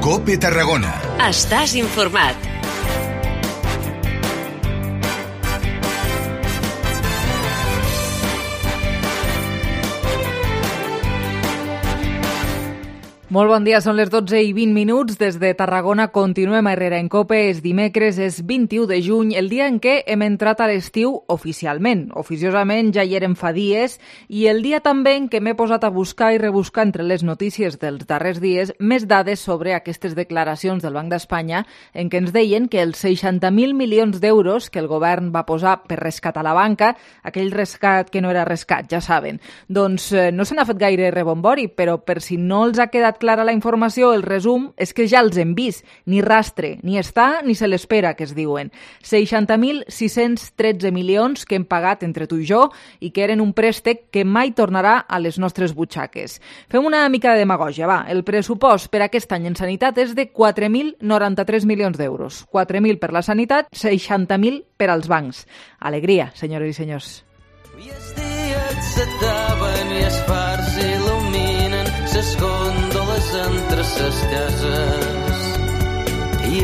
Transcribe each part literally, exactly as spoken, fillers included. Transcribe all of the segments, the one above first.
COPE Tarragona. Estàs informat. Molt bon dia, són les dotze i vint minuts. Des de Tarragona continuem a Herrera en COPE. És dimecres, és vint-i-u de juny, el dia en què hem entrat a l'estiu oficialment. Oficiosament ja hi érem fa dies, i el dia també en què m'he posat a buscar i rebuscar entre les notícies dels darrers dies més dades sobre aquestes declaracions del Banc d'Espanya en què ens deien que els seixanta mil milions d'euros que el govern va posar per rescatar la banca, aquell rescat que no era rescat, ja saben, doncs eh, no se n'ha fet gaire rebombori, però per si no els ha quedat clara la informació, el resum és que ja els hem vist, ni rastre, ni està ni se l'espera, que es diuen. seixanta mil sis-cents tretze milions que hem pagat entre tu i jo i que eren un préstec que mai tornarà a les nostres butxaques. Fem una mica de demagògia, va. El pressupost per aquest any en sanitat és de quatre mil noranta-tres milions d'euros. quatre mil per la sanitat, seixanta mil per als bancs. Alegria, senyores i senyors. I els dies s'ataven i els fars il·luminen ses gòndoles entre ses cases. I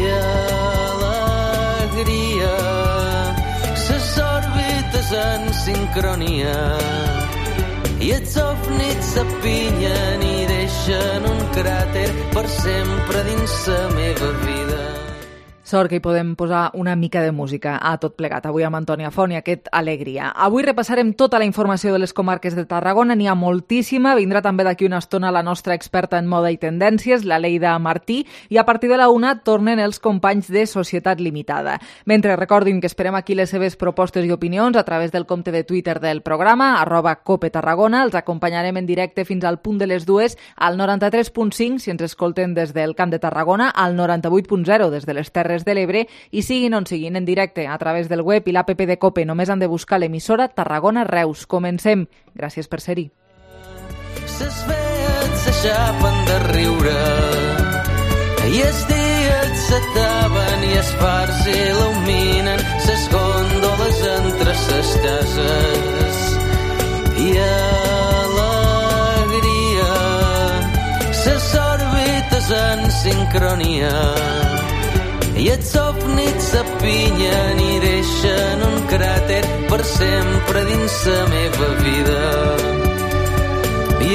alegria, ses òrbites en sincronia, i els ovnis s'apinyen i deixen un cràter per sempre dins la meva vida. Sort que hi podem posar una mica de música a tot plegat. Avui amb Antònia Font i aquest Alegria. Avui repassarem tota la informació de les comarques de Tarragona, n'hi ha moltíssima. Vindrà també d'aquí una estona la nostra experta en moda i tendències, la Leida Martí, i a partir de la una tornen els companys de Societat Limitada. Mentre recordin que esperem aquí les seves propostes i opinions a través del compte de Twitter del programa, arroba Cope Tarragona. Els acompanyarem en directe fins al punt de les dues, al noranta-tres punt cinc, si ens escolten des del Camp de Tarragona, al noranta-vuit punt zero des de les Terres de l'Ebre, i siguin on siguin en directe a través del web i l'app de COPE. Només han de buscar l'emissora Tarragona Reus. Comencem. Gràcies per ser-hi. Ses vees s'aixapen de riure i els dies s'ataven i els fars il·luminen ses gòndoles entre ses cases. I alegria, ses òrbites en sincronia, i els ovnis s'apinyen i deixen un cràter per sempre dins la meva vida. I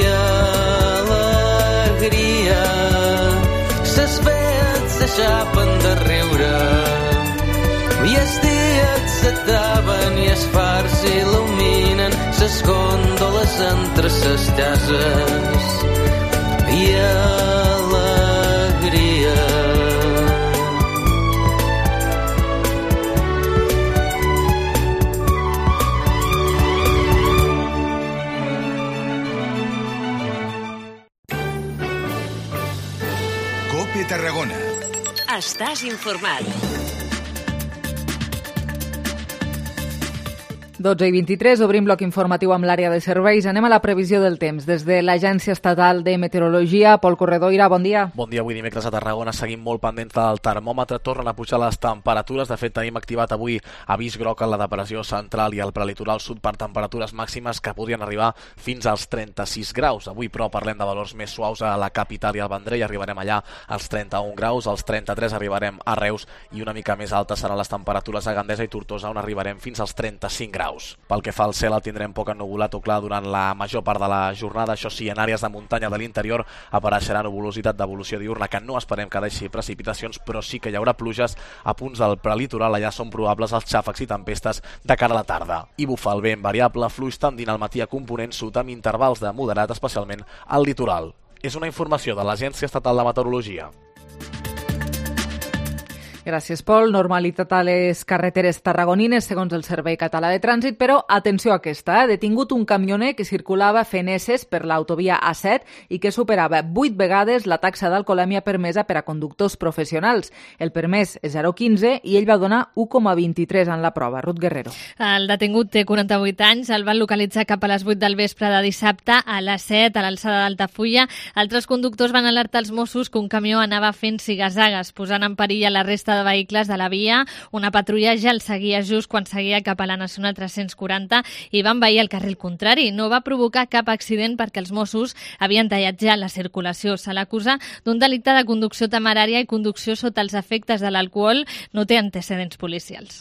alegria, ses vees s'aixapen de riure i els dies s'ataven i els fars il·luminen ses gòndoles entre ses cases. I alegria. COPE Tarragona. Estàs informat. dotze i vint-i-tres, obrim bloc informatiu amb l'àrea de serveis. Anem a la previsió del temps. Des de l'Agència Estatal de Meteorologia, Pol Corredoira, bon dia. Bon dia, avui dimecres a Tarragona seguim molt pendents del termòmetre, tornen a pujar les temperatures. De fet, tenim activat avui avís groc en la depressió central i al prelitoral sud per temperatures màximes que podrien arribar fins als trenta-sis graus. Avui, però, parlem de valors més suaus a la capital i al Vendrell. Arribarem allà als trenta-un graus, als trenta-tres arribarem a Reus i una mica més altes seran les temperatures a Gandesa i Tortosa, on arribarem fins als trenta-cinc graus. Pel que fa al cel, el tindrem poc ennuvolat o clar durant la major part de la jornada. Això sí, en àrees de muntanya de l'interior apareixerà nuvolositat d'evolució diurna que no esperem que deixi precipitacions, però sí que hi haurà pluges a punts del prelitoral. Allà són probables els xàfecs i tempestes de cara a la tarda. I bufa el vent variable, fluix tendint al matí a component sud amb intervals de moderat, especialment al litoral. És una informació de l'Agència Estatal de Meteorologia. Gràcies, Pol. Normalitat a les carreteres tarragonines, segons el Servei Català de Trànsit, però atenció a aquesta. Ha detingut un camioner que circulava fent esses per l'autovia A set i que superava vuit vegades la taxa d'alcoholèmia permesa per a conductors professionals. El permès és zero coma quinze i ell va donar u coma vint-i-tres en la prova. Ruth Guerrero. El detingut té quaranta-vuit anys, el van localitzar cap a les vuit del vespre de dissabte a l'A set, a l'alçada d'Altafulla. Altres conductors van alertar els Mossos que un camió anava fent ziga-zagues, posant en perill a la resta de vehicles de la via. Una patrulla ja el seguia just quan seguia cap a la Nacional tres-cents quaranta i va envair el carril contrari. No va provocar cap accident perquè els Mossos havien tallat ja la circulació. Se l'acusa d'un delicte de conducció temerària i conducció sota els efectes de l'alcohol. No té antecedents policials.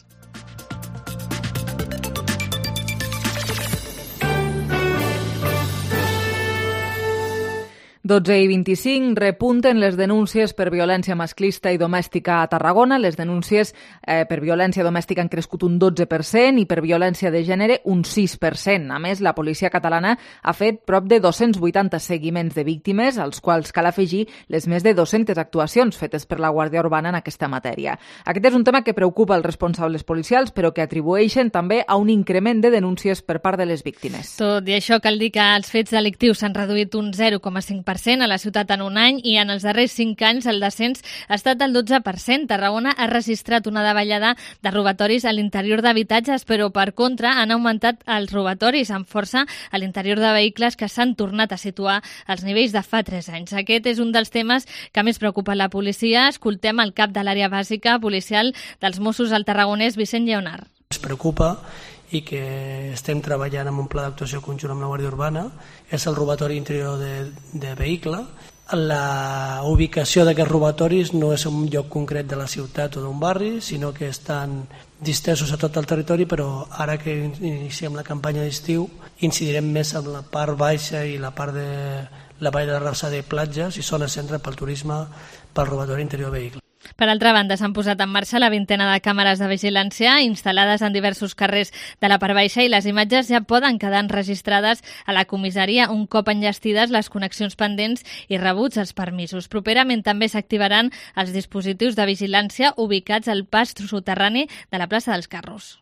dotze i vint-i-cinc, repunten les denúncies per violència masclista i domèstica a Tarragona. Les denúncies eh, per violència domèstica han crescut un dotze per cent i per violència de gènere un sis per cent. A més, la policia catalana ha fet prop de dos-cents vuitanta seguiments de víctimes, als quals cal afegir les més de dues-centes actuacions fetes per la Guàrdia Urbana en aquesta matèria. Aquest és un tema que preocupa els responsables policials, però que atribueixen també a un increment de denúncies per part de les víctimes. Tot i això, cal dir que els fets delictius s'han reduït un zero coma cinc per cent a la ciutat en un any i en els darrers cinc anys el descens ha estat del dotze per cent. Tarragona ha registrat una davallada de robatoris a l'interior d'habitatges, però per contra han augmentat els robatoris amb força a l'interior de vehicles que s'han tornat a situar als nivells de fa tres anys. Aquest és un dels temes que més preocupa la policia. Escoltem el cap de l'àrea bàsica policial dels Mossos al Tarragonès, Vicent Lleonard. Ens preocupa i que estem treballant en un pla d'actuació conjunt amb la Guàrdia Urbana és el robatori interior de, de vehicle. La ubicació d'aquests robatoris no és en un lloc concret de la ciutat o d'un barri, sinó que estan distesos a tot el territori, però ara que iniciem la campanya d'estiu incidirem més en la part baixa i la part de la vall de la Rasa de platges i zona centre pel turisme pel robatori interior de vehicle. Per altra banda, s'han posat en marxa la vintena de càmeres de vigilància instal·lades en diversos carrers de la part baixa i les imatges ja poden quedar enregistrades a la comissaria un cop enllestides les connexions pendents i rebuts els permisos. Properament també s'activaran els dispositius de vigilància ubicats al pas soterrani de la plaça dels Carros.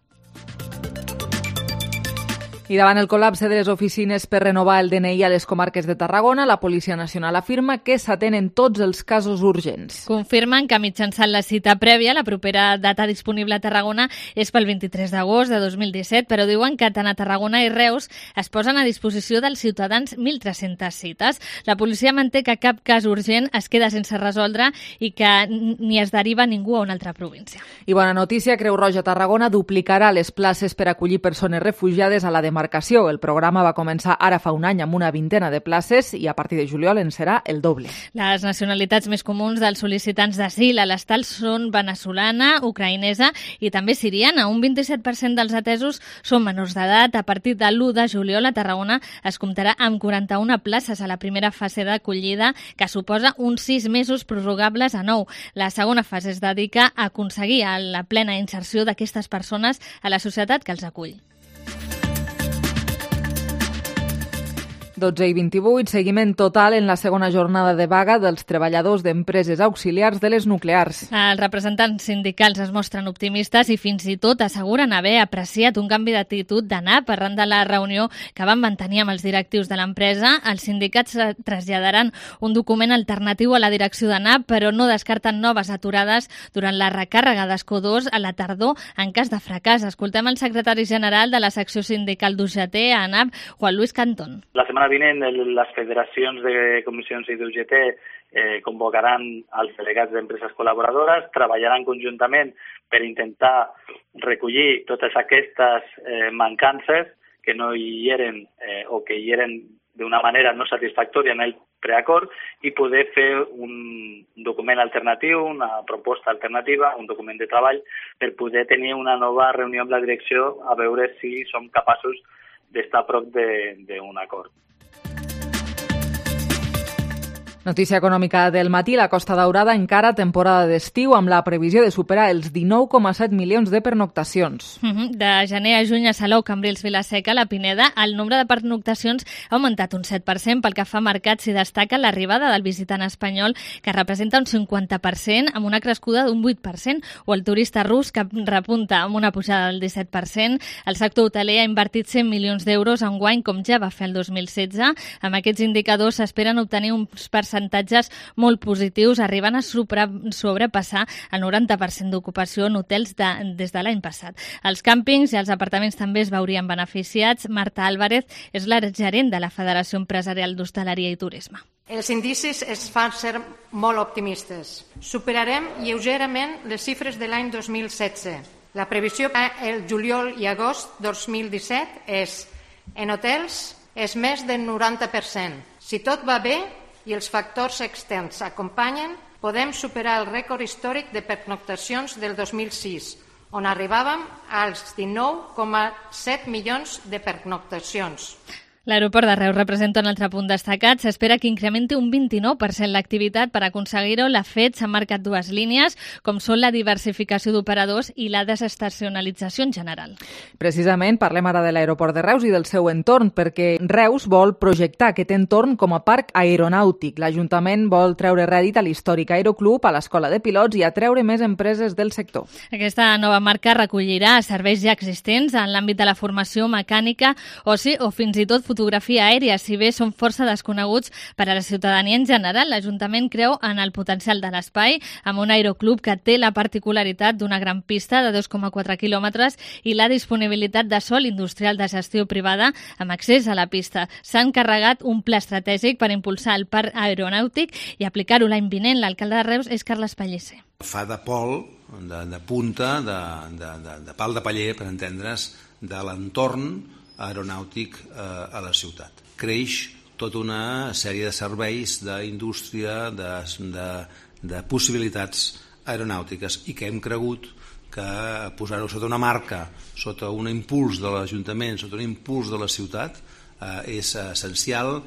I davant el col·lapse de les oficines per renovar el D N I a les comarques de Tarragona, la Policia Nacional afirma que s'atenen tots els casos urgents. Confirmen que mitjançant la cita prèvia, la propera data disponible a Tarragona és pel vint-i-tres d'agost de dos mil disset, però diuen que tant a Tarragona i Reus es posen a disposició dels ciutadans mil tres-centes cites. La policia manté que cap cas urgent es queda sense resoldre i que ni es deriva ningú a una altra província. I bona notícia, Creu Roja Tarragona duplicarà les places per acollir persones refugiades a la demarcació. El programa va començar ara fa un any amb una vintena de places i a partir de juliol en serà el doble. Les nacionalitats més comuns dels sol·licitants d'asil a l'estat són venezolana, ucraïnesa i també siriana. Un vint-i-set per cent dels atesos són menors d'edat. A partir de l'u de juliol a Tarragona es comptarà amb quaranta-una places a la primera fase d'acollida, que suposa uns sis mesos prorrogables a nou. La segona fase es dedica a aconseguir la plena inserció d'aquestes persones a la societat que els acull. dotze i vint-i-vuit, seguiment total en la segona jornada de vaga dels treballadors d'empreses auxiliars de les nuclears. Els representants sindicals es mostren optimistes i fins i tot asseguren haver apreciat un canvi d'actitud d'A N A P arran de la reunió que van mantenir amb els directius de l'empresa. Els sindicats traslladaran un document alternatiu a la direcció d'A N A P, però no descarten noves aturades durant la recàrrega d'Escó dos a la tardor en cas de fracàs. Escoltem el secretari general de la secció sindical d'U G T a A N A P, Juan Luis Cantón. La setmana vinent les federacions de comissions i d'U G T eh, convocaran els delegats d'empreses col·laboradores, treballaran conjuntament per intentar recollir totes aquestes eh, mancances que no hi eren eh, o que hi eren d'una manera no satisfactòria en el preacord i poder fer un document alternatiu, una proposta alternativa, un document de treball per poder tenir una nova reunió amb la direcció a veure si som capaços d'estar a prop d'un acord. Notícia econòmica del matí. La Costa Daurada encara temporada d'estiu amb la previsió de superar els dinou coma set milions de pernoctacions. Mm-hmm. De gener a juny a Salou, Cambrils, Vila-seca, la Pineda, el nombre de pernoctacions ha augmentat un set per cent. Pel que fa a mercats, s'hi destaca l'arribada del visitant espanyol, que representa un cinquanta per cent, amb una crescuda d'un vuit per cent, o el turista rus, que repunta amb una pujada del disset per cent. El sector hoteler ha invertit cent milions d'euros enguany, com ja va fer el dos mil setze. Amb aquests indicadors s'esperen obtenir uns percentatges percentatges molt positius, arribant a sobrepassar el noranta per cent d'ocupació en hotels de, des de l'any passat. Els càmpings i els apartaments també es veurien beneficiats. Marta Álvarez és la gerent de la Federació Empresarial d'Hostaleria i Turisme. Els indicis es fan ser molt optimistes. Superarem lleugerament les xifres de l'any dos mil setze. La previsió per el juliol i agost dos mil disset és, en hotels, és més del noranta per cent. Si tot va bé i els factors externs acompanyen, podem superar el rècord històric de pernoctacions del dos mil sis, on arribàvem als dinou coma set milions de pernoctacions. L'aeroport de Reus representa un altre punt destacat. S'espera que incrementi un vint-i-nou per cent l'activitat. Per aconseguir-ho, la F E D s'ha marcat dues línies, com són la diversificació d'operadors i la desestacionalització en general. Precisament parlem ara de l'aeroport de Reus i del seu entorn, perquè Reus vol projectar aquest entorn com a parc aeronàutic. L'Ajuntament vol treure rèdit a l'històric Aeroclub, a l'Escola de Pilots i atreure més empreses del sector. Aquesta nova marca recollirà serveis ja existents en l'àmbit de la formació mecànica, oci o fins i tot fotografia aèria, si bé són força desconeguts per a la ciutadania en general. L'Ajuntament creu en el potencial de l'espai, amb un aeroclub que té la particularitat d'una gran pista de dos coma quatre quilòmetres i la disponibilitat de sòl industrial de gestió privada amb accés a la pista. S'ha encarregat un pla estratègic per impulsar el parc aeronàutic i aplicar-ho l'any vinent. L'alcalde de Reus és Carles Pellicer. Fa de pol, de, de punta, de, de, de, de pal de paller, per entendre's, de l'entorn aeronàutic eh, a la ciutat. Creix tota una sèrie de serveis, d'indústria, de, de, de possibilitats aeronàutiques i que hem cregut que posar-ho sota una marca, sota un impuls de l'Ajuntament, sota un impuls de la ciutat, eh, és essencial.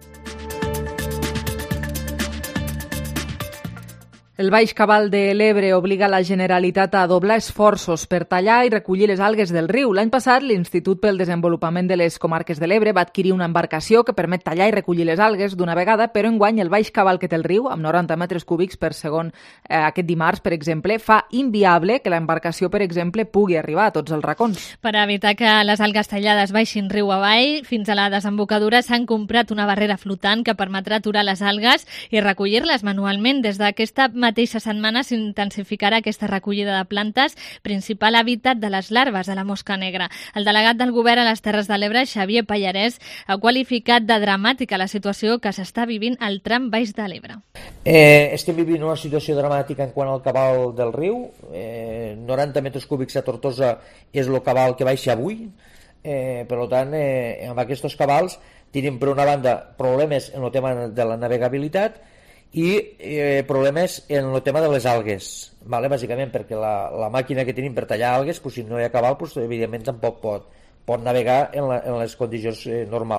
El Baix Cabal de l'Ebre obliga la Generalitat a doblar esforços per tallar i recollir les algues del riu. L'any passat, l'Institut pel Desenvolupament de les Comarques de l'Ebre va adquirir una embarcació que permet tallar i recollir les algues d'una vegada, però enguany el baix cabal que té el riu, amb noranta metres cúbics per segon eh, aquest dimarts, per exemple, fa inviable que l'embarcació, per exemple, pugui arribar a tots els racons. Per evitar que les algues tallades baixin riu avall, fins a la desembocadura s'han comprat una barrera flotant que permetrà aturar les algues i recollir-les manualment. Des d'aquesta mateixa setmana s'intensificarà aquesta recollida de plantes, principal hàbitat de les larves de la mosca negra. El delegat del govern a les Terres de l'Ebre, Xavier Pallarès, ha qualificat de dramàtica la situació que s'està vivint al tram baix de l'Ebre. Eh, estem vivint una situació dramàtica en quant al cabal del riu. Eh, noranta metres cúbics a Tortosa és el cabal que baixa avui. Eh, per tant, eh, amb aquests cabals tenim per una banda problemes en el tema de la navegabilitat i eh, problemes en el tema de les algues, vale? Bàsicament perquè la, la màquina que tenim per tallar algues, pues, si no hi ha cabal, pues, evidentment tampoc pot, pot navegar en, la, en les condicions eh, normals.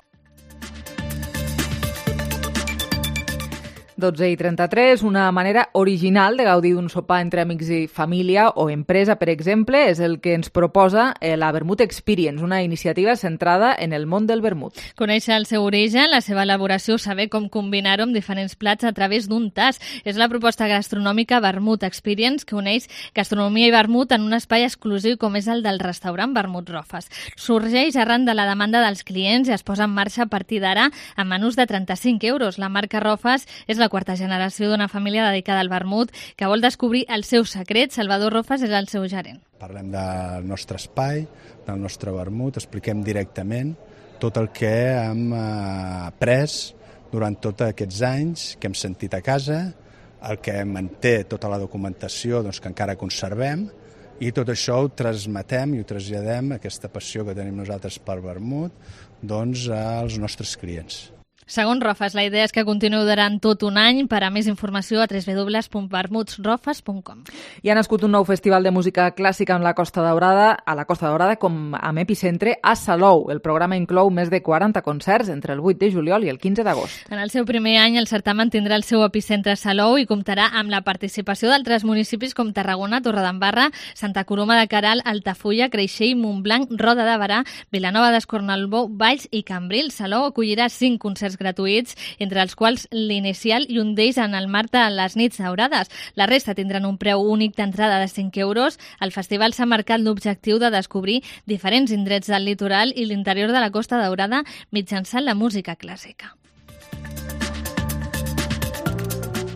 dotze i trenta-tres, una manera original de gaudir d'un sopar entre amics i família o empresa, per exemple, és el que ens proposa la Vermut Experience, una iniciativa centrada en el món del vermut. Conèixer el seu origen, la seva elaboració, saber com combinar-ho amb diferents plats a través d'un tas. És la proposta gastronòmica Vermut Experience, que uneix gastronomia i vermut en un espai exclusiu com és el del restaurant Vermut Rofes. Sorgeix arran de la demanda dels clients i es posa en marxa a partir d'ara amb menús de trenta-cinc euros. La marca Rofes és la la quarta generació d'una família dedicada al vermut que vol descobrir el seu secret. Salvador Rofes és el seu gerent. Parlem del nostre espai, del nostre vermut, expliquem directament tot el que hem après durant tots aquests anys, que hem sentit a casa, el que manté tota la documentació doncs, que encara conservem, i tot això ho transmetem i ho traslladem, aquesta passió que tenim nosaltres per vermut, doncs, als nostres clients. Segons Rofes, la idea és que continuï durant tot un any. Per a més informació a w w w punt vermuts rofes punt com. Hi ha nascut un nou festival de música clàssica en la Costa Daurada, a la Costa Daurada com amb epicentre a Salou. El programa inclou més de quaranta concerts entre el vuit de juliol i el quinze d'agost. En el seu primer any, el certamen tindrà el seu epicentre a Salou i comptarà amb la participació d'altres municipis com Tarragona, Torredembarra, Santa Coloma de Queralt, Altafulla, Creixell, Montblanc, Roda de Berà, Vilanova d'Escornalbou, Valls i Cambrils. Salou acollirà cinc concerts gratuïts, entre els quals l'inicial i un d'ells en el marc de les nits daurades. La resta tindran un preu únic d'entrada de cinc euros. El festival s'ha marcat l'objectiu de descobrir diferents indrets del litoral i l'interior de la Costa Daurada mitjançant la música clàssica.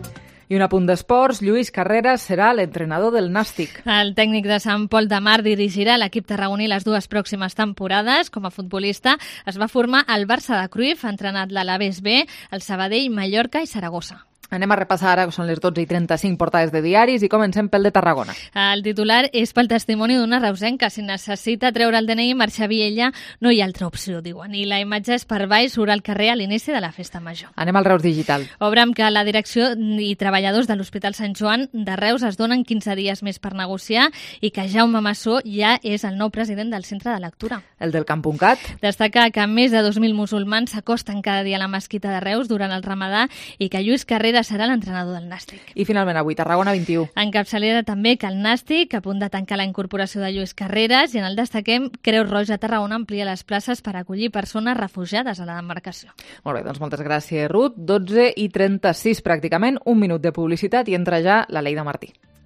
I un apunt d'esports, Lluís Carreras serà l'entrenador del Nàstic. El tècnic de Sant Pol de Mar dirigirà l'equip tarragoní les dues pròximes temporades. Com a futbolista es va formar al Barça de Cruyff, ha entrenat l'Alavés B, el Sabadell, Mallorca i Saragossa. Anem a repassar ara, que són les dotze i trenta-cinc, portades de diaris i comencem pel de Tarragona. El titular és pel testimoni d'una reusenca. Si necessita treure el D N I i marxar a Viella, no hi ha altra opció, diuen. I la imatge és per baix, surt al carrer a l'inici de la festa major. Anem al Reus Digital. Obrem que la direcció i treballadors de l'Hospital Sant Joan de Reus es donen quinze dies més per negociar i que Jaume Massó ja és el nou president del centre de lectura. El del Camp.cat. Destaca que més de dos mil musulmans s'acosten cada dia a la mesquita de Reus durant el Ramadà i que Lluís Carreras serà l'entrenador del Nàstic. I finalment avui, Tarragona vint-i-u. En capçalera també que el Nàstic, a punt de tancar la incorporació de Lluís Carreras, i en el destaquem Creu Roja Tarragona amplia les places per acollir persones refugiades a la demarcació. Molt bé, doncs moltes gràcies, Ruth. dotze i trenta-sis pràcticament, un minut de publicitat i entra ja la Leida Martí.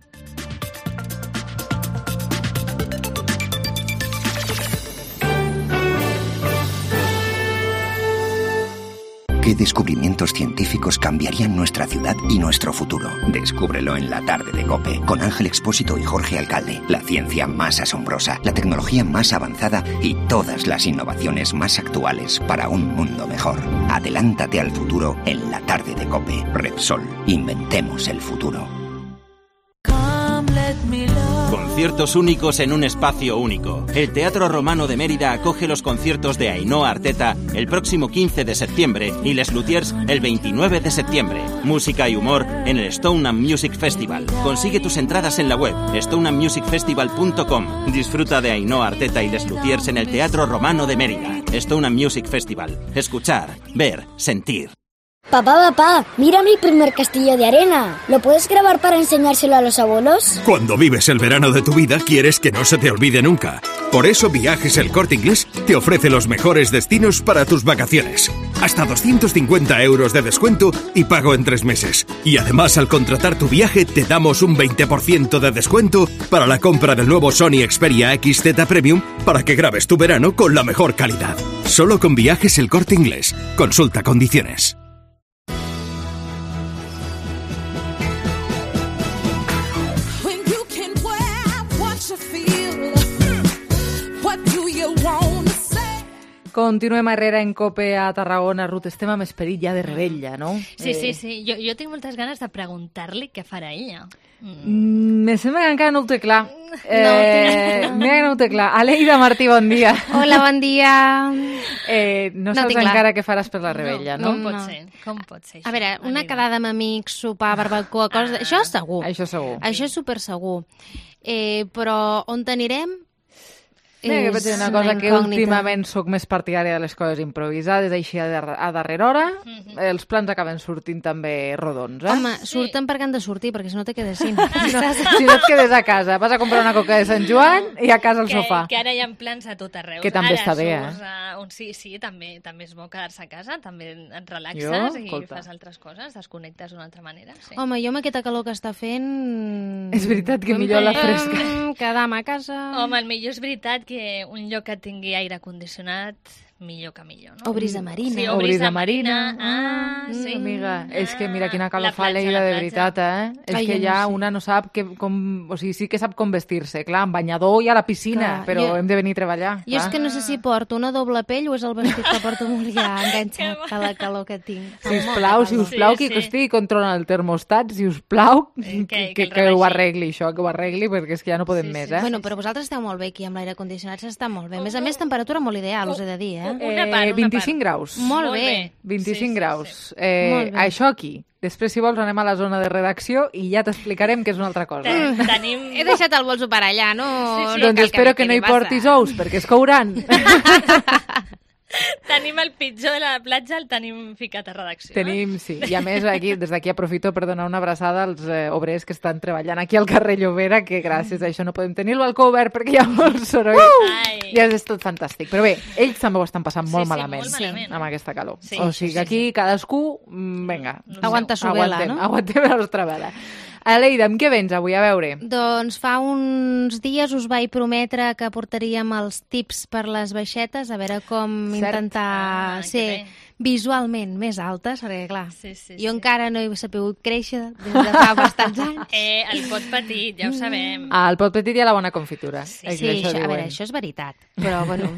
¿Qué descubrimientos científicos cambiarían nuestra ciudad y nuestro futuro? Descúbrelo en la tarde de COPE, con Ángel Expósito y Jorge Alcalde. La ciencia más asombrosa, la tecnología más avanzada y todas las innovaciones más actuales para un mundo mejor. Adelántate al futuro en la tarde de COPE. Repsol, inventemos el futuro. Conciertos únicos en un espacio único. El Teatro Romano de Mérida acoge los conciertos de Ainhoa Arteta el próximo quince de septiembre y Les Luthiers el veintinueve de septiembre. Música y humor en el Stone and Music Festival. Consigue tus entradas en la web stone and music festival punto com. Disfruta de Ainhoa Arteta y Les Luthiers en el Teatro Romano de Mérida. Stone and Music Festival. Escuchar, ver, sentir. Papá, papá, mira mi primer castillo de arena. ¿Lo puedes grabar para enseñárselo a los abuelos? Cuando vives el verano de tu vida, quieres que no se te olvide nunca. Por eso Viajes El Corte Inglés te ofrece los mejores destinos para tus vacaciones. Hasta doscientos cincuenta euros de descuento y pago en tres meses. Y además, al contratar tu viaje, te damos un veinte por ciento de descuento para la compra del nuevo Sony Xperia X Z Premium para que grabes tu verano con la mejor calidad. Solo con Viajes El Corte Inglés. Consulta condiciones. Continuem arrere en COPE a Tarragona. Ruth, estem amb esperit ja de rebella, no? Sí, sí, sí. Jo, jo tinc moltes ganes de preguntar-li què farà ella. Mm. Me sembla que encara no ho té clar. Eh, no, mira que no ho té clar. Aleida Martí, bon dia. Hola, bon dia. Eh, no, no saps encara què faràs per la rebella, no? no? Com pot no. ser? Com pot ser això? A veure, una quedada amb amics, sopar, barbacoa, coses... Ah, això segur. Això segur. Això és super segur. Eh, però on t'anirem? Mira, que vaig dir una cosa, que últimament sóc més partidària de les coses improvisades, així a, dar a darrera hora, mm-hmm. els plans acaben sortint també rodons, eh? Home, surten sí. perquè han de sortir, perquè si no te quedes sin. No, si no et quedes a casa, vas a comprar una coca de Sant Joan i a casa al que, sofà. Que ara hi ha plans a tot arreu. Que també ara està bé, surts, eh? Uh, un, sí, sí, també, també és bo quedar-se a casa, també et relaxes jo, i escolta. fas altres coses, desconnectes d'una altra manera. Sí. Home, jo amb aquesta calor que està fent... És veritat que millor la fresca. Quedar-me a casa... Home, el millor és veritat que un lloc que tingui aire condicionat, millor que millor, no? O brisa marina. Sí, o, o brisa, brisa marina. marina. Ah, sí. Mm, amiga, ah, és que mira quina calor fa platja, l'Eida, de veritat, eh? És Ai, que ja no sé. una no sap que, com... O sigui, sí que sap com vestir-se, clar, amb banyador i a la piscina, clar, però jo... hem de venir a treballar. Jo clar. És que no sé si porto una doble pell o és el vestit que porto molt ja enganxat a la calor que tinc. Si us plau, si us plau, sí, qui sí. estigui controlant el termostat, si us plau, que, que, que, que ho arregli això, que ho arregli, perquè és que ja no podem sí, més, sí, eh? Bueno, però vosaltres esteu molt bé aquí amb l'aire condicionat, s'està molt bé. A més a més, temperatura molt ideal, us he de dir, eh? Una part, una vint-i-cinc graus. Molt bé. vint-i-cinc sí, graus. Sí, sí. Eh, Molt bé. això aquí. Després, si vols, anem a la zona de redacció i ja t'explicarem que és una altra cosa. Ten, tenim... He deixat el bolso per allà, no? Sí, sí. no doncs espero que, que no hi portis ous, perquè es couran. Tenim el pitjor de la platja, el tenim ficat a redacció. Tenim, sí. I a més, aquí, des d'aquí aprofito per donar una abraçada als eh, obrers que estan treballant aquí al carrer Llobera, que gràcies a això no podem tenir el balcó obert perquè hi ha molt soroll. Uh! I és tot fantàstic. Però bé, ells també ho estan passant molt sí, sí, malament, molt malament. amb aquesta calor. Sí, o sigui que aquí sí, sí. cadascú, vinga, No aguanta su vela, aguantem, no? aguantem la nostra vela. Aleida, amb què vens avui? A veure. Doncs fa uns dies us vaig prometre que portaríem els tips per les baixetes, a veure com Cert. intentar Ah, ser visualment més altes, perquè clar, sí, sí, jo sí. encara no he sabut créixer des de fa bastants anys. Eh, el pot petit, ja ho sabem. Ah, el pot petit i a la bona confitura. Sí, sí això, a veure, això és veritat, però bueno...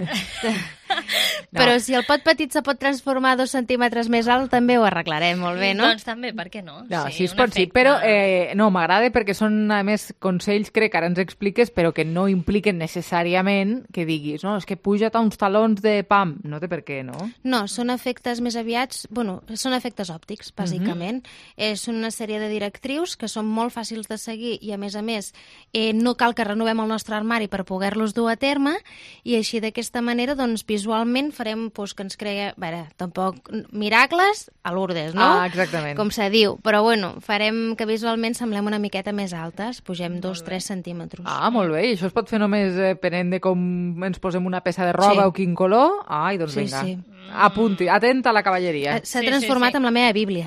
No. Però si el pot petit se pot transformar dos centímetres més alt, també ho arreglarem molt bé, no? Doncs també, per què no? No, sí, sí, es pot, sí, però eh, no, m'agrada perquè són, a més, consells, crec que ara ens expliques, però que no impliquen necessàriament que diguis, no, és que puja't a uns talons de pam. No té per què, no? No, són efectes més aviats, bueno, són efectes òptics, bàsicament. Uh-huh. eh, són una sèrie de directrius que són molt fàcils de seguir i, a més a més, eh, no cal que renovem el nostre armari per poder-los dur a terme i així d'aquesta manera, doncs, visualment farem pues, que ens creia... A veure, tampoc miracles a Lourdes, no? Ah, exactament. Com se diu. Però, bueno, farem que visualment semblem una miqueta més altes. Pugem dos a tres centímetres. Ah, molt bé. I això es pot fer només depenent de com ens posem una peça de roba Sí. o quin color? Ai, doncs Sí, vinga. sí. Apunti, atenta a la cavalleria. S'ha Sí, transformat sí, sí. amb la meva Bíblia.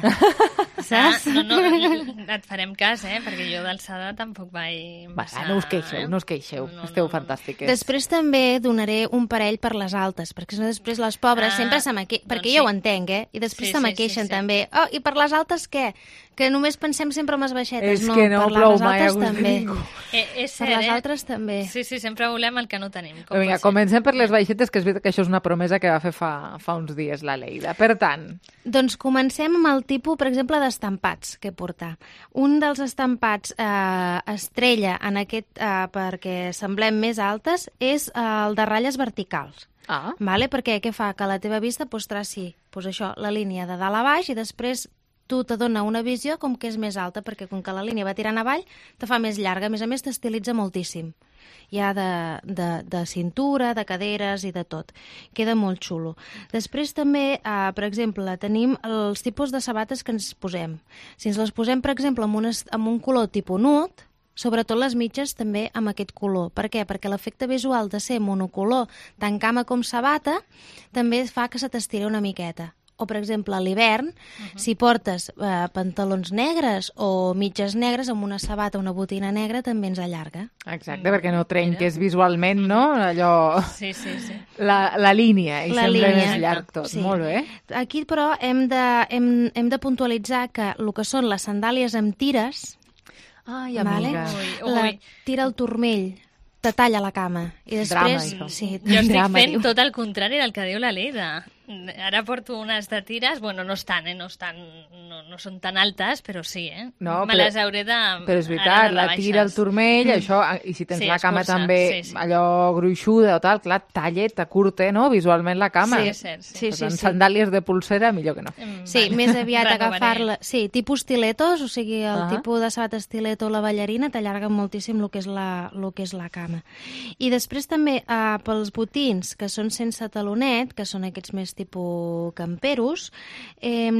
Saps? Ah, no, no, et farem cas, eh? Perquè jo d'alçada tampoc vaig... Va, no us queixeu, no us queixeu. No, Esteu no, fantàstiques. Després també donaré un parell per les altes, perquè si no després les pobres Ah, sempre se m'aqueixen, perquè doncs jo sí. ho entenc, eh? I després Sí, se sí, m'aqueixen sí, sí. també. Oh, i per les altes què? Que només pensem sempre en les baixetes. És no, que no per plou les mai a altes gust de també. ningú. Eh, és Per cert, les eh? altres també. Sí, sí, sempre volem el que no tenim. Com Però vinga, pot ser? comencem per les baixetes, que és veritat que això és una promesa que va fer fa, fa uns dies la Leida. Per tant, Doncs comencem amb el tipus, per exemple, d'estampats que portar. Un dels estampats eh, estrella en aquest, eh, perquè semblem més altes, és eh, el de ratlles verticals. Ah. Vale? Perquè què fa? Que la teva vista pues, traci pues, això, la línia de dalt a baix i després tu te dona una visió com que és més alta, perquè com que la línia va tirant avall, te fa més llarga. A més a més, t'estilitza moltíssim. Hi ha de, de, de cintura, de caderes i de tot. Queda molt xulo. Després també, eh, per exemple, tenim els tipus de sabates que ens posem. Si ens les posem, per exemple, amb, unes, amb un color tipus nude, sobretot les mitges també amb aquest color. Per què? Perquè l'efecte visual de ser monocolor, tant cama com sabata, també fa que se t'estiri una miqueta. O, per exemple, a l'hivern, uh-huh. si portes eh, pantalons negres o mitges negres amb una sabata o una botina negra, també ens allarga. exacte, mm. perquè no trenques visualment, no? Allò... Sí, sí, sí. La, la línia, i La sembla línia. més llarg tot. Sí. Molt bé. Aquí, però, hem de, hem, hem de puntualitzar que el que són les sandàlies amb tires, Ai, vale? amiga. Ui, la ui. tira al turmell, te talla la cama. I Drama, després... això. sí, Jo estic drama, fent diu. tot el contrari del que diu la Leida. Ara porto unes de tires, bueno, no estan, eh? no, estan, no, no són tan altes, però sí, eh? No, Me però- les hauré de... Però és ara veritat, de la rebaixes. tira al turmell, mm. això, i si tens Sí, la cama escurça, també sí, sí. allò gruixuda o tal, clar, talleta, curta, no? Visualment la cama. Sí, és cert, sí. Sí, Per sí, tant, sí. sandàlies de pulsera, millor que no. Sí, Vale. més aviat Renovaré. agafar-la... Sí, tipus estiletos, o sigui, el Ah. tipus de sabata estileto o la ballarina t'allarga moltíssim el que és la, el que és la cama. I després també eh, pels botins, que són sense talonet, que són aquests més tipus camperos, eh,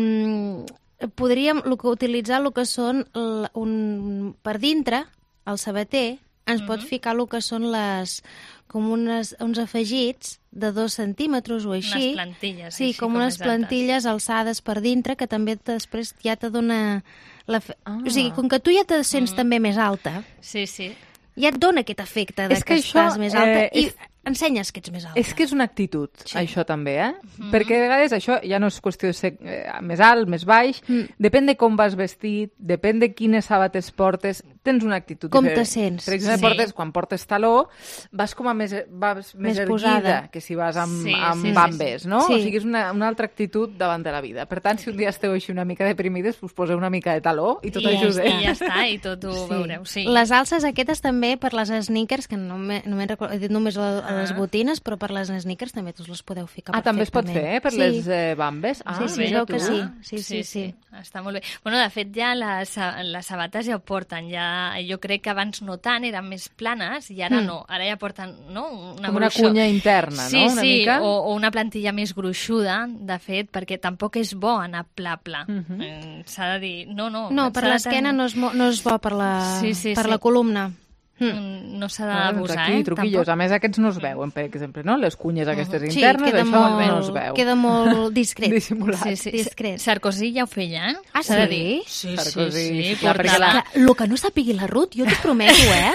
podríem lo que utilitzar el que són el, un, per dintre, el sabater, ens pot ficar el que són les com unes, uns afegits de dos centímetres o així. Unes plantilles, Sí, així, com, com unes més altes. plantilles alçades per dintre que també després ja te dona... La fe... Ah. O sigui, com que tu ja te sents també més alta, Sí, sí. ja et dona aquest efecte de És que, que això, estàs més alta eh, i és- ensenyes que ets més alta. És que és una actitud, Sí. això també, eh? Perquè a vegades això ja no és qüestió de ser eh, més alt, més baix, Mm. depèn de com vas vestit, depèn de quines sabates portes, tens una actitud Com diferent. te sents. Per exemple, Sí. portes, quan portes taló, vas com a més, vas més, Més erguida posada. que si vas amb, Sí, amb sí, sí, bambes, sí. no? Sí. O sigui, és una, una altra actitud davant de la vida. Per tant, si un dia esteu així una mica deprimides, us poseu una mica de taló i tot I ja ajuda. està, I ja està, i tot ho veureu, sí. Les alces aquestes també per les sneakers, que no m'he no recordat, he dit només a, a les botines, però per les sneakers també us les podeu ficar Ah, també es pot perfectament. fer, eh? Per sí. les eh, bambes? Ah, Sí, sí, es mira veu tu. que sí. Sí, sí, sí. Està molt bé. Bueno, de fet, ja les, les sabates ja ho porten. Ja, jo crec que abans no tant, eren més planes, i ara Mm. no. Ara ja porten no? una Com una gruixó. cunya interna, sí, no? Una sí, mica. o, o una plantilla més gruixuda, de fet, perquè tampoc és bo anar pla-pla. Mhm. Eh, S'ha de dir... No, no. No, per s'ha de l'esquena tenir- no, és mo- no és bo per la, Sí, sí, per sí. la columna. Mm, No s'ha Ah, doncs d'abusar, aquí, eh? truquillos. Tampoc. A més, aquests no es veuen, per exemple, no? Les cunyes aquestes Sí, internes, queda això molt, no es veu. queda molt discret. Dissimulat. Sí, sí. Discret. Sarkozy ja ho feia, eh? Ah, S'ha de sí? dir. Sí, Sarkozy, sí, sí. sí, clar, perquè portava- la- Que, lo que no sàpigui la Ruth, jo t'ho prometo, eh?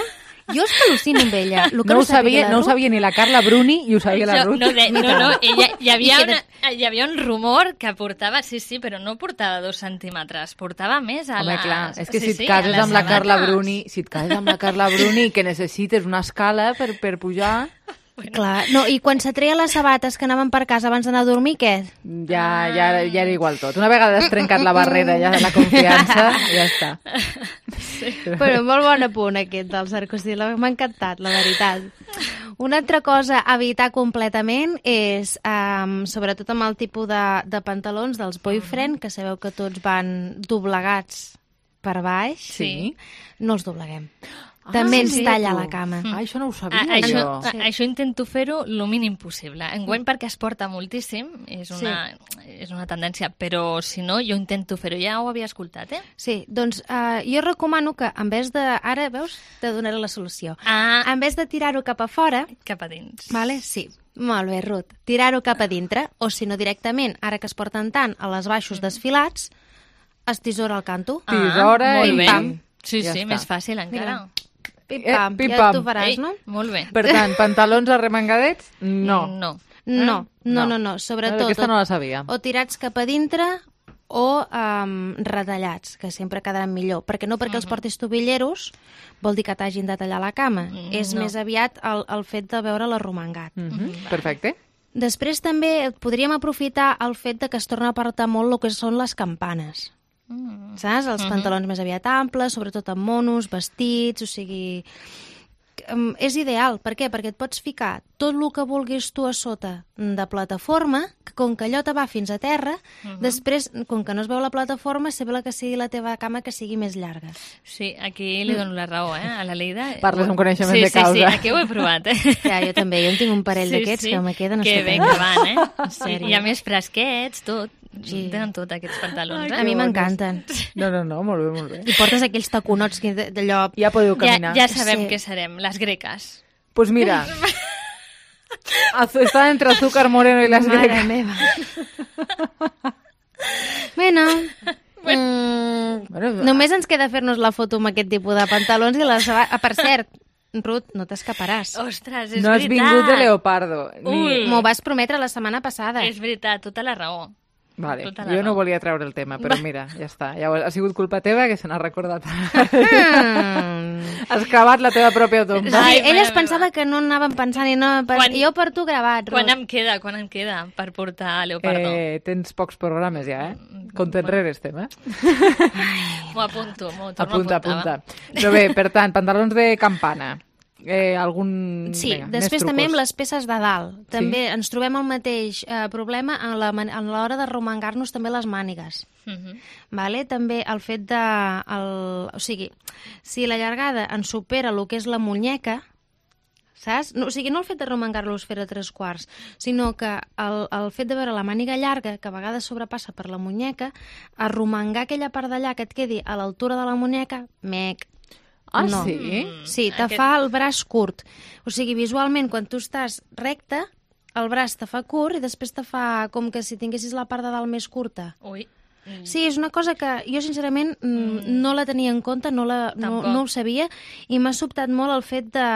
Jo és que al·lucino amb ella. El que No ho sabia, la no ho Ruth- sabia ni la Carla Bruni i ho sabia la Jo- Ruth. No, de, no, no, ella, hi, havia I que una, hi havia un rumor que portava, sí, sí, però no portava dos centímetres, portava més a Home, les... clar, és que sí, si et sí, cases a les amb la Carla sabates. Bruni, si et cases amb la Carla Bruni que necessites una escala per, per pujar, Clar, no, i quan se treia les sabates que anaven per casa abans d'anar a dormir, què? ja, ja, ja era igual tot. Una vegada has trencat la barrera ja de la confiança, ja està. Sí. Però molt bon apunt aquest del Sarkozy, m'ha encantat, la veritat. Una altra cosa a evitar completament és, um, sobretot amb el tipus de, de pantalons dels boyfriend, que sabeu que tots van doblegats per baix, Sí. no els dobleguem. També ens sí, talla tu. la cama. Ah, això no ho sabia, A, això, jo. a, això intento fer-ho el mínim possible. Enguany perquè es porta moltíssim, és una, és una tendència, però si no, jo intento fer-ho. Ja ho havia escoltat, eh? Sí, doncs uh, jo recomano que en vez de... Ara, veus, te donaré la solució. Ah. En vez de tirar-ho cap a fora... Cap a dins. Vale? Sí. Molt bé, Ruth. Tirar-ho cap a dintre, o si no directament, ara que es porten tant a les baixos desfilats, es tisora al canto. Tisora molt i... bé. pam. Sí, Ja sí, està. més fàcil encara. Pim-pam, Eh, pim, ja pam. tu faràs, Ei, no? molt bé. Per tant, pantalons arremangadets, no. No. No, Eh? no, No. no, no. Sobretot, Aquesta no la sabia. o tirats cap a dintre o um, retallats, que sempre quedaran millor. Perquè no perquè els portis tobilleros vol dir que t'hagin de tallar la cama. Mm, És no. més aviat el, el fet de veure l'arromangat. Mm -hmm. Perfecte. Després també podríem aprofitar el fet de que es torna a apartar molt el que són les campanes. Mm. Saps? Els Mhm. pantalons més aviat amples, sobretot amb monos, vestits, o sigui... Um, és ideal. Per què? Perquè et pots ficar tot el que vulguis tu a sota de plataforma, que com que allò te va fins a terra, Mhm. després, com que no es veu la plataforma, sembla que sigui la teva cama que sigui més llarga. Sí, aquí li dono la raó, eh, a la Leida. Parles amb coneixement sí, de causa. Sí, sí, aquí ho he provat, eh? Ja, jo també, jo en tinc un parell Sí, d'aquests sí. que me queden Que bé estupendos. que van, eh? En sèrio. I a més fresquets, tot. Sí. Tenen tot, aquests pantalons. A eh? mi m'encanten. No, no, no, molt bé, molt bé. I portes aquells taconots que de- d'allò... Ja podeu Ja, caminar. ja sabem Sí. què serem, les greques. Pues mira, está entre azúcar moreno y las Mare gregas. meva. Bueno, mm, Bueno, només ens queda fer-nos la foto amb aquest tipus de pantalons i la saba... Ah, per cert, Ruth, no t'escaparàs. Ostres, és No has veritat. vingut de leopardo. Ni... Ui. M'ho vas prometre la setmana passada. És veritat, tota la raó. Vale, Tota la jo no raó. volia treure el tema, però mira, ja està. Ja ha sigut culpa teva que se n'ha recordat. Mm. Has cavat la teva pròpia tomba. Sí, Ai, ella es mare pensava que no anàvem pensant i no... Quan- Jo per tu gravat, Quan Ruth. em queda, quan em queda per portar a Leopardo? Eh, tens pocs programes ja, eh? Com t'enrere estem, eh? M'ho apunto, m'ho torno Apunta, a apuntar. apunta. Però bé, per tant, pantalons de campana. Eh, algun... Sí, Vinga, després més també amb trucos. les peces de dalt. També ens trobem el mateix eh, problema en la man- en l'hora de romangar-nos també les mànigues. Mhm. Vale? També el fet de... El, o sigui, si la llargada ens supera el que és la muñeca, saps? No, o sigui, no el fet de romangar-los fer a tres quarts, sinó que el, el fet de veure la màniga llarga, que a vegades sobrepassa per la muñeca, a romangar aquella part d'allà que et quedi a l'altura de la muñeca, mec, Ah, no. sí? Sí, te Aquest- fa el braç curt. O sigui, visualment, quan tu estàs recte, el braç te fa curt i després te fa com que si tinguessis la part de dalt més curta. Ui. Sí, és una cosa que jo, sincerament, mm. no la tenia en compte, no, la, no, Tampoc. no ho sabia, i m'ha sobtat molt el fet de...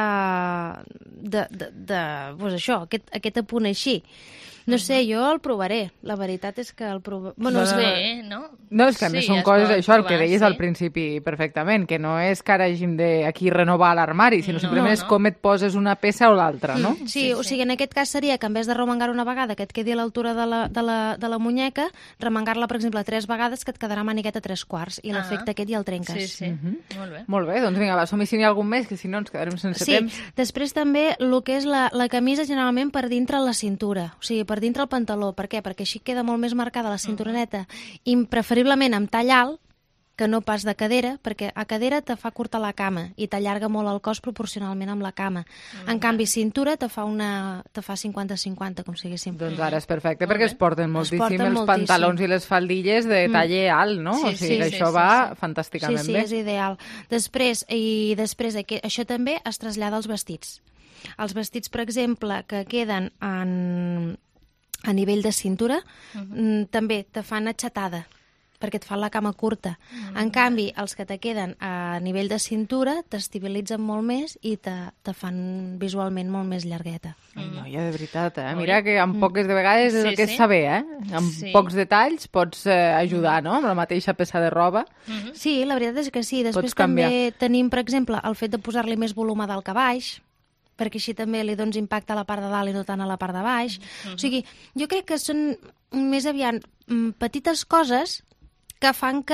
de, de, de pues això, aquest, aquest apunt així. No sé, jo el provaré. La veritat és que el provaré... Bueno, No, és no, bé. Bé, no? No, és que a més Sí, són es coses, pot això, el que provar, deies sí. al principi perfectament, que no és que ara hàgim de aquí renovar l'armari, sinó No, simplement és no. com et poses una peça o l'altra, no? Sí, sí, o sigui, en aquest cas seria que en vez de remengar una vegada que et quedi a l'altura de, la, de, la, de la muñeca, remengar-la, per exemple, tres vegades que et quedarà manigueta a tres quarts i Ah. l'efecte aquest ja el trenques. Sí, sí. Molt bé. Molt bé, doncs vinga, va, som-hi si n'hi ha algun més, que si no ens quedarem sense Sí, temps. després també el que és la, la camisa generalment per dintre la cintura, o sigui, per dintre el pantaló. Per què? Perquè així queda molt més marcada la cinturoneta i preferiblement amb tall alt, que no pas de cadera, perquè a cadera te fa curta la cama i t'allarga molt el cos proporcionalment amb la cama. En canvi, cintura te fa una te fa cinquanta cinquanta, com si diguéssim. Doncs ara és perfecte, perquè es porten moltíssim porten els moltíssim. pantalons i les faldilles de Mm. taller alt, no? Sí, o sigui sí, que sí, això sí, va sí. fantàsticament sí, sí, bé. és ideal. Després, i després aqu- això també es trasllada als vestits. Els vestits, per exemple, que queden en, a nivell de cintura, Mhm. mm, també te fan aixetada. perquè et fan la cama curta. Mm. En canvi, els que te queden a nivell de cintura t'estabilitzen molt més i te, te fan visualment molt més llargueta. Ai, noia, de veritat, eh? Mira que amb poques de vegades és sí, el que és sí. saber, eh? Amb sí. pocs detalls pots eh, ajudar, no?, amb la mateixa peça de roba. Mm-hmm. Sí, la veritat és que sí. Després també tenim, per exemple, el fet de posar-li més volum a dalt que a baix, perquè així també li dones impacte a la part de dalt i no tant a la part de baix. Mm-hmm. O sigui, jo crec que són més aviat petites coses que fan que,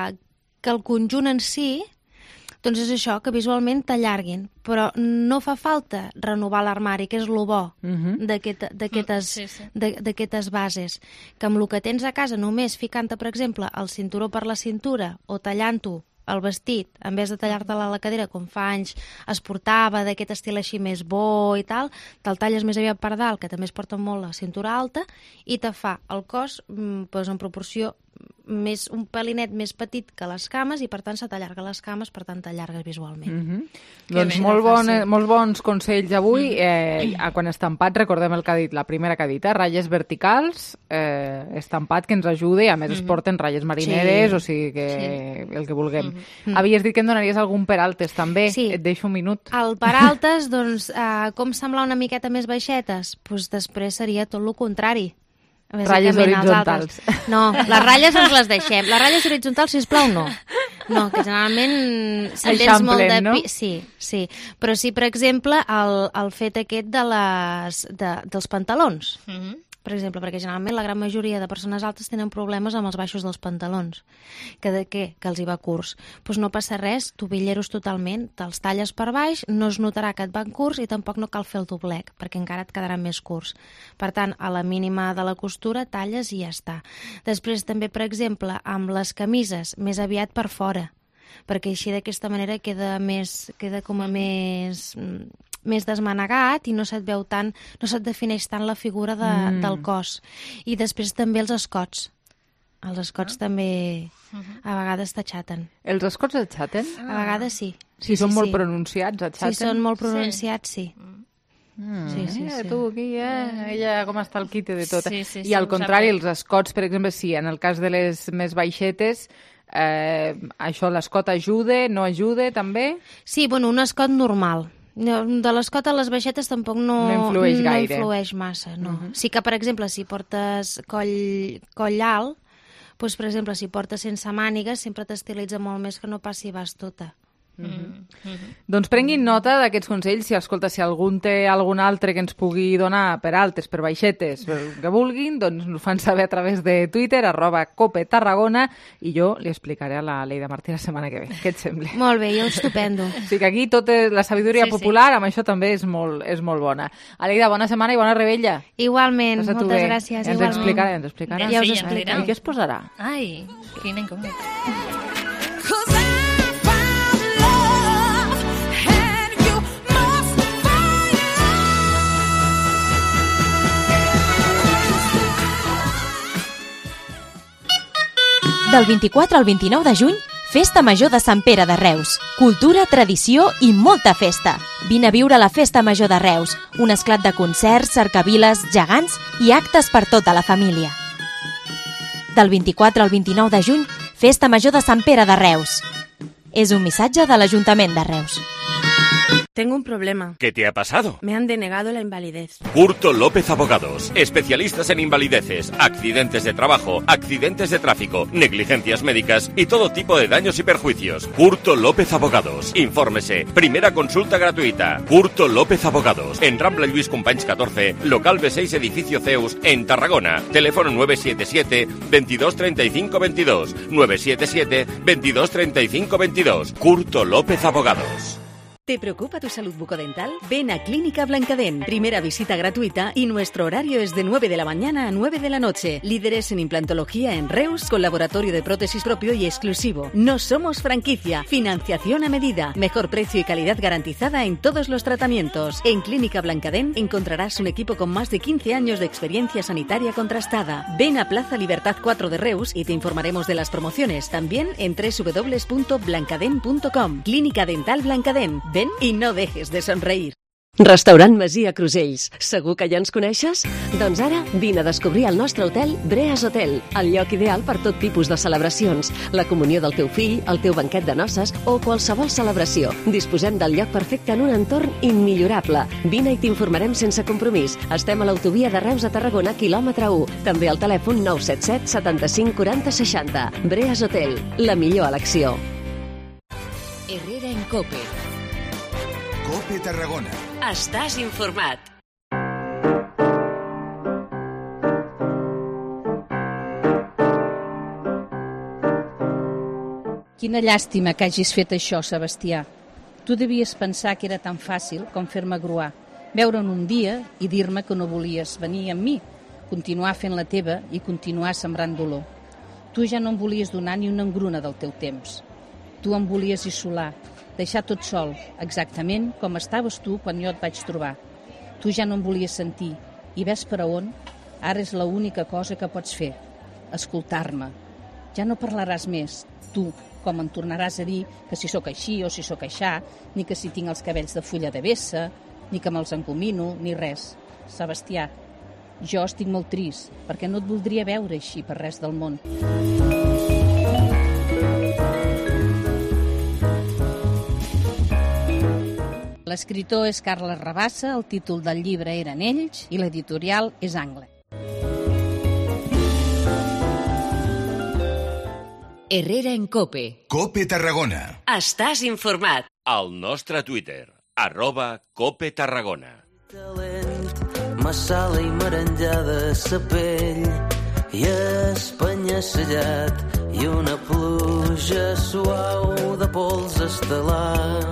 que el conjunt en si, doncs és això, que visualment t'allarguin. Però no fa falta renovar l'armari, que és lo bo uh-huh. d'aquestes sí, sí. bases. Que amb el que tens a casa, només ficant-te, per exemple, el cinturó per la cintura o tallant-ho el vestit, en vez de tallar-te-la a la cadera, com fa anys es portava, d'aquest estil així més bo i tal, te'l talles més aviat per dalt, que també es porta molt la cintura alta, i te fa el cos doncs, en proporció més, un pelinet més petit que les cames i per tant se t'allarga les cames, per tant t'allargues visualment. Mm-hmm. Doncs molt, bon, molts bons consells avui. Eh, quan estampat, recordem el que ha dit, la primera que ha dit, eh, ratlles verticals, eh, estampat que ens ajude, a més mm-hmm. es porten ratlles marineres, sí. o sigui que sí. el que vulguem. Mm-hmm. Havies dit que em donaries algun peraltes també, sí. et deixo un minut. El peraltes, doncs, eh, com semblar una miqueta més baixetes? Doncs després seria tot el contrari. Ratlles horitzontals. No, les ratlles ens les deixem. Les ratlles horitzontals, sisplau, no. No, que generalment s'entens molt de... no? Sí, sí. Però sí, per exemple, el, el fet aquest de les, de, dels pantalons. Mm-hmm. Per exemple, perquè generalment la gran majoria de persones altes tenen problemes amb els baixos dels pantalons. Que de què? Que els hi va curts. Doncs pues no passa res, tobilleros totalment, te'ls talles per baix, no es notarà que et van curts i tampoc no cal fer el doblec, perquè encara et quedaran més curts. Per tant, a la mínima de la costura, talles i ja està. Després també, per exemple, amb les camises, més aviat per fora, perquè així d'aquesta manera queda més, queda com a més... més desmanegat i no se't veu tant, no se't defineix tant la figura de, mm. del cos. I després també els escots. Els escots ah. també a vegades t'aixaten. Els escots t'aixaten? A vegades sí. Si sí, són sí, molt sí. pronunciats, t'aixaten? Si són molt pronunciats, sí. sí. Mm. Sí, sí, eh, sí. tu aquí, eh? Ella com està el quite de tot. Sí, sí, sí, I al contrari, sap. els escots, per exemple, sí, en el cas de les més baixetes, eh, això l'escot ajuda, no ajuda, també? Sí, bueno, un escot normal. De l'escot a les baixetes tampoc no, no influeix gaire. No influeix massa, no. Uh-huh. Sí que, per exemple, si portes coll, coll alt, doncs, per exemple, si portes sense mànigues, sempre t'estilitza molt més que no passi vas tota. Mm-hmm. Mm-hmm. Doncs prenguin nota d'aquests consells. Si, escolta, si algun té algun altre que ens pugui donar per altes, per baixetes, per que vulguin, doncs ens fan saber a través de Twitter, arroba Cope Tarragona, i jo li explicaré a la Leida Martí la setmana que ve. Què et sembla? Molt bé, jo estupendo. O sigui que aquí tota la sabidoria sí, popular, sí. amb això també és molt, és molt bona. Aleida, bona setmana i bona rebella. Igualment, moltes bé. gràcies. Ens igualment. explicarà, ens explicarà. Ja us explicaré. I què es posarà? Ai, quina incògnita. Del vint-i-quatre al vint-i-nou de juny, Festa Major de Sant Pere de Reus. Cultura, tradició i molta festa. Vine a viure la Festa Major de Reus, un esclat de concerts, cercaviles, gegants i actes per tota la família. Del vint-i-quatre al vint-i-nou de juny, Festa Major de Sant Pere de Reus. És un missatge de l'Ajuntament de Reus. Tengo un problema. ¿Qué te ha pasado? Me han denegado la invalidez. Curto López Abogados. Especialistas en invalideces, accidentes de trabajo, accidentes de tráfico, negligencias médicas y todo tipo de daños y perjuicios. Curto López Abogados. Infórmese. Primera consulta gratuita. Curto López Abogados. En Rambla Lluís Companys catorce, local B seis, edificio Zeus, en Tarragona. Teléfono nueve siete siete, veintidós treinta y cinco veintidós. nueve siete siete, veintidós treinta y cinco veintidós. Curto López Abogados. ¿Te preocupa tu salud bucodental? Ven a Clínica Blancadent. Primera visita gratuita y nuestro horario es de nueve de la mañana a nueve de la noche. Líderes en implantología en Reus, con laboratorio de prótesis propio y exclusivo. No somos franquicia. Financiación a medida. Mejor precio y calidad garantizada en todos los tratamientos. En Clínica Blancadent encontrarás un equipo con más de quince años de experiencia sanitaria contrastada. Ven a Plaza Libertad cuatro de Reus y te informaremos de las promociones. También en doble u doble u doble u punto blancadent punto com. Clínica Dental Blancadent. Ven y no dejes de sonreír. Restaurant Masia Crusells. Segur que ja ens coneixes? Doncs ara vine a descobrir el nostre hotel Breas Hotel, el lloc ideal per tot tipus de celebracions, la comunió del teu fill, el teu banquet de noces o qualsevol celebració. Disposem del lloc perfecte en un entorn immillorable. Vine i t'informarem sense compromís. Estem a l'autovia de Reus a Tarragona, quilòmetre u. També al telèfon nou set set setanta-cinc quaranta seixanta. Breas Hotel, la millor elecció. Herrera en Cope. Cope Tarragona. Estàs informat. Quina llàstima que hagis fet això, Sebastià. Tu devies pensar que era tan fàcil com fer-me gruar, veure'n un dia i dir-me que no volies venir amb mi, continuar fent la teva i continuar sembrant dolor. Tu ja no em volies donar ni una engruna del teu temps. Tu em volies isolar, deixar tot sol, exactament com estaves tu quan jo et vaig trobar. Tu ja no em volies sentir, i ves per a on? Ara és l'única cosa que pots fer, escoltar-me. Ja no parlaràs més, tu, com em tornaràs a dir que si sóc així o si sóc aixà, ni que si tinc els cabells de fulla de vessa, ni que me'ls encomino, ni res. Sebastià, jo estic molt trist, perquè no et voldria veure així per res del món. L'escriptor és Carles Rabassa, el títol del llibre Eren ells i l'editorial és Angle. Herrera en Cope. Cope Tarragona. Estàs informat. Al nostre Twitter, arroba Cope Tarragona. Massala i merenjada, sa pell i espanya-sellat i una pluja suau de pols estel·lar.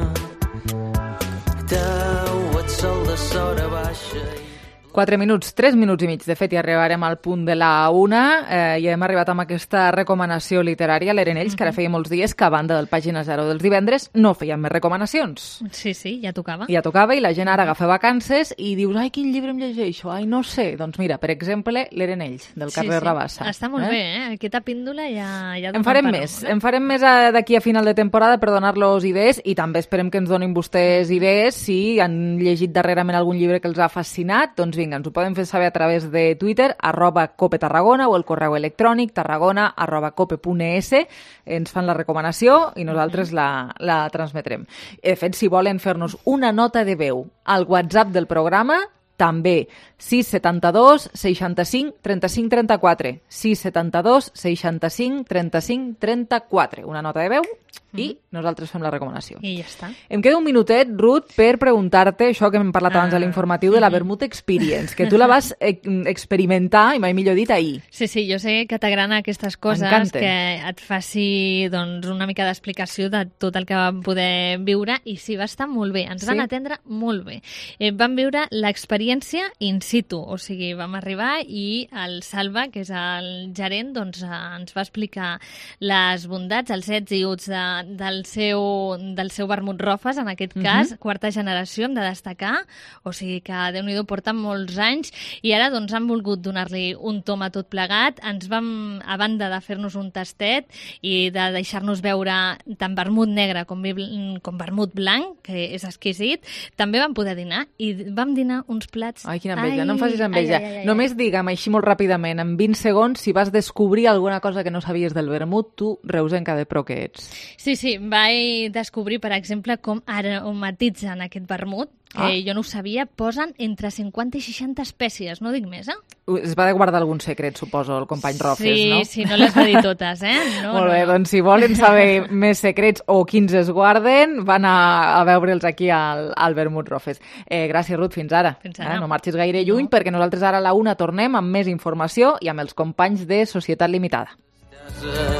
Tau, et sol de sora baixa i... Quatre minuts, tres minuts i mig, de fet, i arribarem al punt de la una eh, i hem arribat amb aquesta recomanació literària, l'Eren ells, que ara feia molts dies que a banda del Pàgina Zero dels divendres no feien més recomanacions. Sí, sí, ja tocava. Ja tocava i la gent ara agafa vacances i dius, ai, quin llibre em llegeixo? Ai, no sé. Doncs mira, per exemple, l'Eren ells, del Carles sí, sí. Rabassa. Està molt eh? bé, eh? Aquesta píndola ja... ja en farem més, eh? en farem més d'aquí a final de temporada per donar-los idees i també esperem que ens donin vostès idees si han llegit darrerament algun llibre que els ha fascinat, doncs vinga, ens ho poden fer saber a través de Twitter, arroba Cope Tarragona, o el correu electrònic tarragona arroba cope punt es. Ens fan la recomanació i nosaltres la, la transmetrem. De fet, si volen fer-nos una nota de veu al WhatsApp del programa, també sis setanta dos seixanta-cinc trenta-cinc trenta-quatre. sis setanta dos seixanta-cinc trenta-cinc trenta-quatre. Una nota de veu i nosaltres fem la recomanació. I ja està. Em queda un minutet, Ruth, per preguntar-te això que hem parlat abans a l'informatiu de la Vermut Experience, que tu la vas e experimentar, i mai millor dit, ahir. Sí, sí, jo sé que t'agraden aquestes coses, Encante. que et faci doncs, una mica d'explicació de tot el que vam poder viure, i sí, va estar molt bé. Ens sí? van atendre molt bé. Eh, vam viure l'experiència in situ, o sigui, vam arribar i el Salva, que és el gerent, doncs, ens va explicar les bondats, els ets i uts de, del seu, del seu vermut Rofes, en aquest cas, uh-huh. quarta generació, hem de destacar, o sigui que Déu-n'hi-do porten molts anys, i ara doncs han volgut donar-li un tom a tot plegat. Ens vam, a banda de fer-nos un tastet i de deixar-nos veure tant vermut negre com, com vermut blanc, que és exquisit, també vam poder dinar, i vam dinar uns plats... Ai, quina enveja, ai, no em facis enveja. Ai, ai, ai, ai. Només digue'm així molt ràpidament, en vint segons, si vas descobrir alguna cosa que no sabies del vermut, tu, reusenca de pro que ets. Sí, sí, vaig descobrir, per exemple, com aromatitzen aquest vermut, que ah. jo no ho sabia, posen entre cinquanta i seixanta espècies, no dic més, eh? Es va de guardar algun secret, suposo, el company Rofes, sí, no? Sí, sí, no les va dir totes, eh? No, Molt bé, no, no. Doncs si volen saber més secrets o quins es guarden, van a, a veure'ls aquí al, al Vermut Rofes. Eh, gràcies, Ruth, fins ara. Fins ara. Eh, no marxis gaire lluny, no. perquè nosaltres ara a la una tornem amb més informació i amb els companys de Societat Limitada.